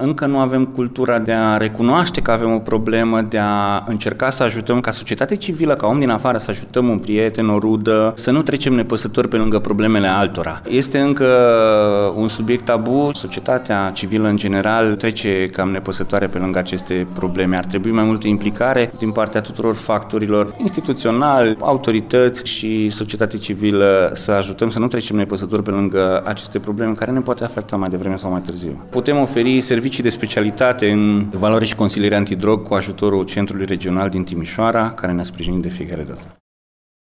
încă nu avem cultura de a recunoaște că avem o problemă, de a încerca să ajutăm ca societate civilă, ca om din afară, să ajutăm un prieten, o rudă, să nu trecem nepăsători pe lângă problemele altora. Este încă un subiect tabu, societatea civilă în general trece cam nepăsătoare pe lângă aceste probleme. Ar trebui mai multă implicare din partea tuturor factorilor instituționali, autorități și societate civilă să ajutăm să nu trecem nepăsători pe lângă aceste probleme care ne poate afecta mai devreme sau mai târziu. Putem oferi servicii de specialitate în evaluare și consiliere antidrog cu ajutorul Centrului Regional din Timișoara, care ne-a sprijinit de fiecare dată.